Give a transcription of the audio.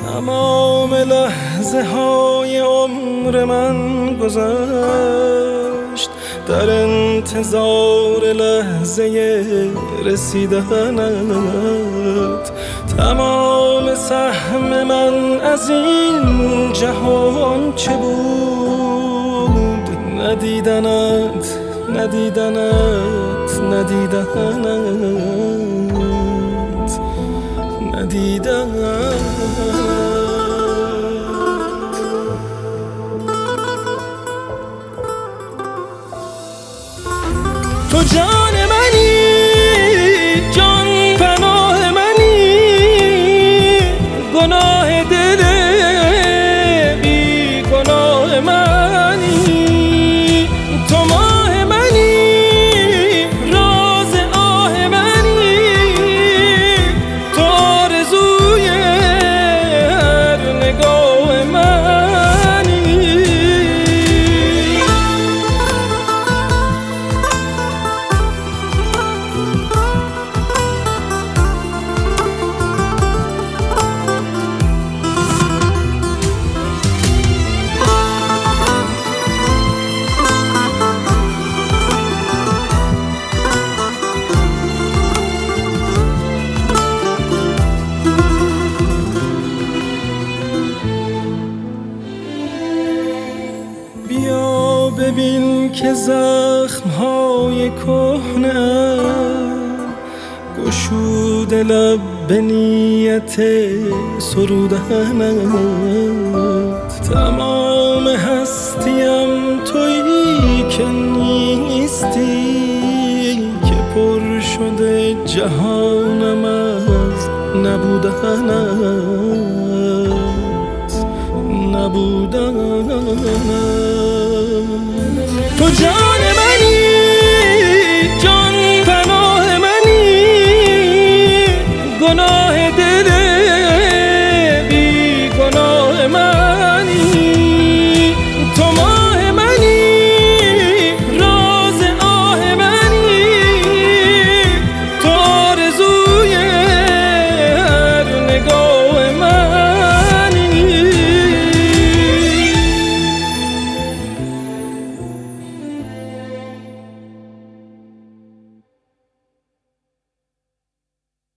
تمام لحظه های عمر من گذشت در انتظار لحظه رسیدنت. تمام سهم من از این جهان چه بود؟ ندیدنت ندیدنت ندیدنت ندیدنت. تو جان منی، جان پناه منی، گناه دل بی گناه منی. تو ماه منی، راز آه منی، تو آرزوی هر نگاه منی. بیا ببین که زخم‌های کهنه‌ام گشوده لب به نیت سرودنت. تمام هستیم تویی که نیستی، که پر شده جهانم از نبودنت نبودنت. تو جان منی، جان پناه منی، گناه